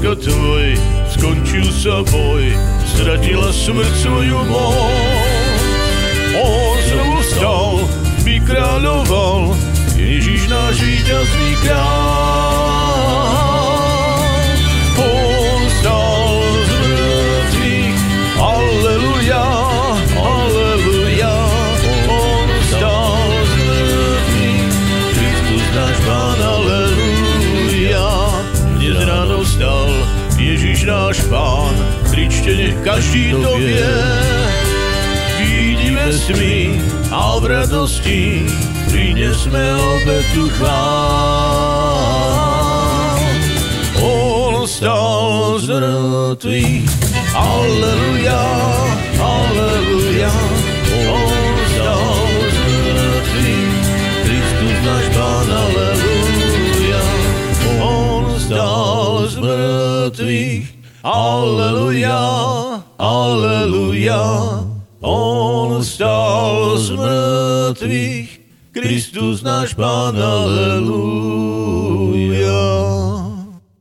ako tvoj, skončil sa boj, stratila smrť svoju moc. On znovu vstal, by kráľoval, Ježiš náš víťazný kráľ. On vstal z mŕtvych, halleluja, halleluja. On vstal z mŕtvych, Kristus náš Pán, halleluja. Dnes ráno vstal Ježiš náš Pán, kričte, nech každý to vie. Vidíme smy a v radosti prinesme obetu chvál. On vstal z mŕtvych, halleluja, halleluja. On vstal z mŕtvych, Kristus náš Pán, halleluja. On vstal z mŕtvych, halleluja, halleluja. On vstal z mŕtvych, Kristus náš Pán, halleluja.